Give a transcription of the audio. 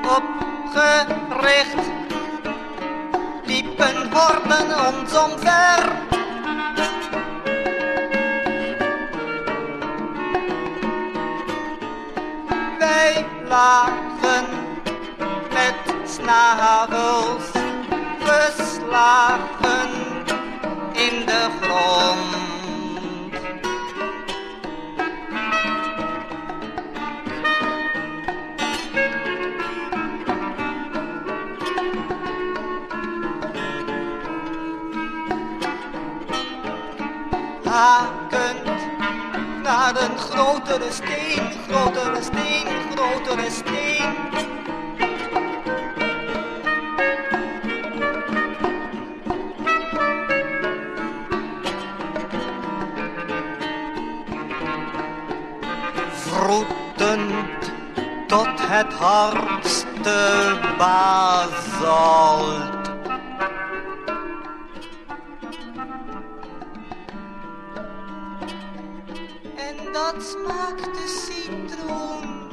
opgericht, liepen horden ons omver. Wij lagen met snavels geslagen in de grond. Hakend naar een grotere steen, grotere steen, grotere steen. Vroetend tot het hardste basalt. En dat smaakte citroen.